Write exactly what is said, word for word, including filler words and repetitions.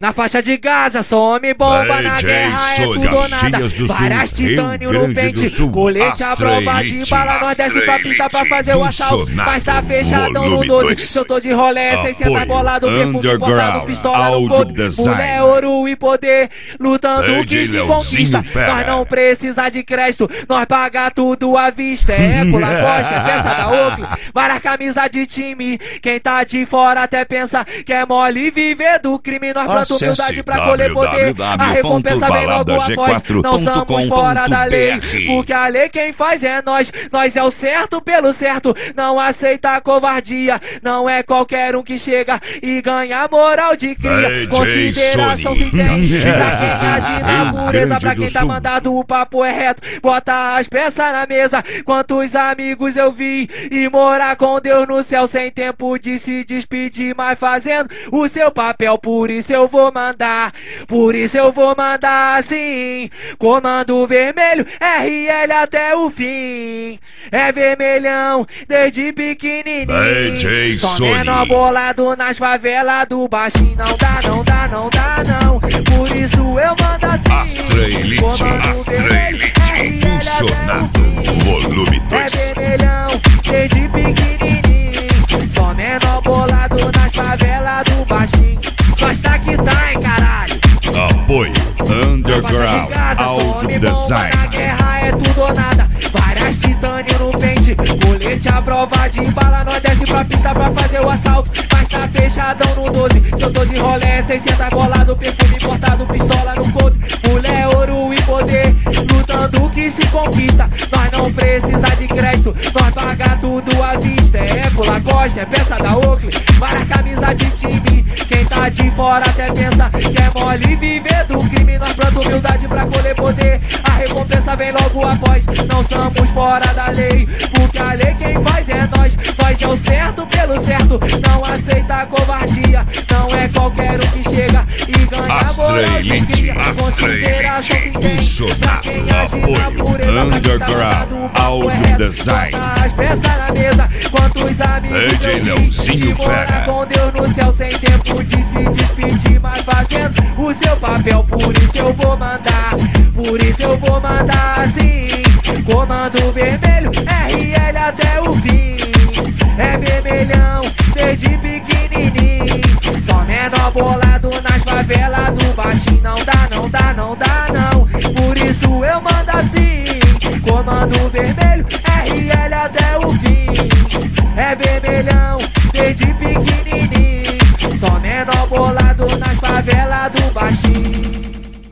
Na faixa de Gaza, só homem bomba, na guerra é tudo ou nada. Várias titânio no pente, colete à prova de bala. Nós desce pra pista pra fazer o assalto, mas tá fechadão no doze. Se eu tô de rolé, seiscentos bolado, perfume importado, pistola no corpo. Mulher, ouro e poder, lutando o que se conquista. Nós não precisa de crédito, nós paga tudo à vista. É pula costa, peça da Oakley, várias camisas de time. Quem tá de fora até pensa que é mole viver do crime. Nós plantamos humildade pra colher poder, a recompensa vem logo após. Não somos fora da lei, porque a lei quem faz é nós. Nós é o certo pelo certo, não aceita covardia. Não é qualquer um que chega e ganha moral de cria. Consideração se tem, pra quem age na pureza. Pra quem tá mandado o papo é reto, bota as peças na mesa. Quantos amigos eu vi e morar com Deus no céu, sem tempo de se despedir, mas fazendo o seu papel. Por isso eu vou mandar, por isso eu vou mandar assim. Comando vermelho, R L até o fim. É vermelhão desde pequenininho. Só menor bolado nas favelas do baixinho. Não dá, não dá, não dá não. Por isso eu mando assim. Astra Elite, Astra Elite, funcionado, volume dois. É vermelhão desde pequenininho. Só menor bolado nas favelas do baixinho. Nós tá que tá, hein, caralho. Apoio Underground Audio Design. Na guerra é tudo ou nada. Várias titânio no pente, colete à prova de bala. Nós desce pra pista pra fazer o assalto, mas tá fechadão no doze. Se eu tô de rolé, seiscentos bolado, perfume importado, pistola no couro. Mulher, ouro e poder, lutando que se conquista. Nós não precisa de crédito, nós paga tudo à vista. É pula costa, é peça da Oakley, várias camisas de time. Quem tá de fora até pensa que é mole viver do crime. Nós planta humildade pra colher poder, a recompensa vem logo após. Não somos fora da lei, porque a lei quem faz é nós. Nós é o certo pelo certo, não aceita covardia. Não é qualquer um que chega e ganha Astra Elite, Astra Elite, funcionado, apoio Underground Audio Design. As peças na mesa, quantos amigos D J Leozinho Pera. Com Deus no céu, sem tempo de se despedir, mas fazendo o seu papel. Por isso eu vou mandar, por isso eu vou mandar assim. Comando vermelho, R L até o fim. É vermelhão desde pequenininho. Só menor bolado nas favelas do baixinho. Não dá, não dá, não dá não. Por isso eu mando assim. Comando vermelho, R L até o fim. É vermelhão desde pequenininho. Só menor bolado nas favelas do baixinho.